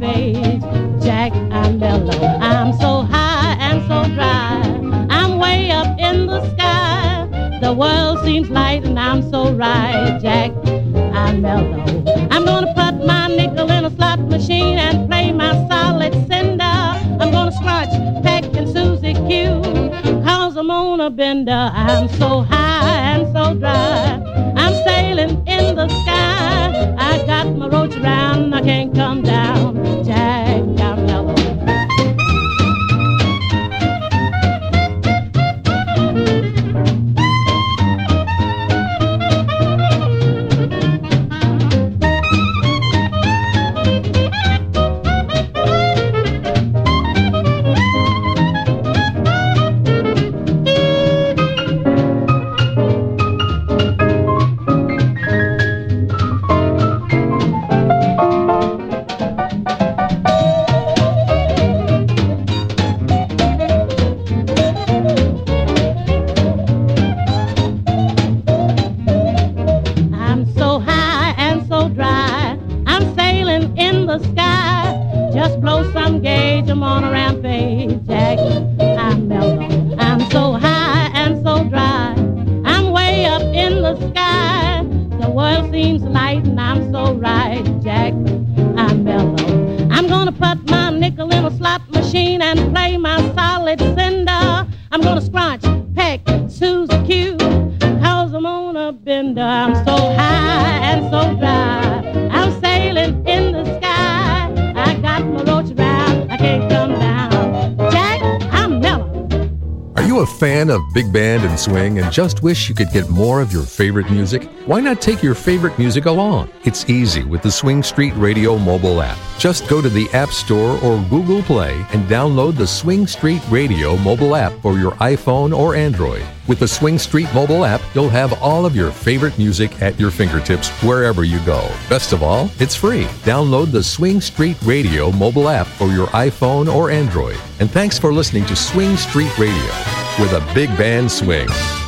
rampage. Jack, I'm mellow. I'm so high and so dry. I'm way up in the sky. The world seems light and I'm so right. Jack, I'm mellow. I'm gonna put my nickel in a slot machine and play my solid cinder. I'm gonna scratch Peck and Susie Q, 'cause I'm on a bender. I'm so high and so dry. I'm sailing in the sky. I got my roach around, I can't come down. Jack, I'm mellow. Just blow some gauge, I'm on a rampage, Jack. I'm mellow. I'm so high and so dry. I'm way up in the sky. The world seems light and I'm so right, Jack. I'm mellow. I'm gonna put my nickel in a slot machine and play my solid cinder. I'm gonna scrunch, peck, Susie Q, 'cause I'm on a bender. I'm so high and so dry. I'm sailing in the sky. I got my roach around, I can't come down. Jack, I'm mellow. Are you a fan of big band and swing and just wish you could get more of your favorite music? Why not take your favorite music along? It's easy with the Swing Street Radio mobile app. Just go to the App Store or Google Play and download the Swing Street Radio mobile app for your iPhone or Android. With the Swing Street mobile app, you'll have all of your favorite music at your fingertips wherever you go. Best of all, it's free. Download the Swing Street Radio mobile app for your iPhone or Android. And thanks for listening to Swing Street Radio with a big band swing.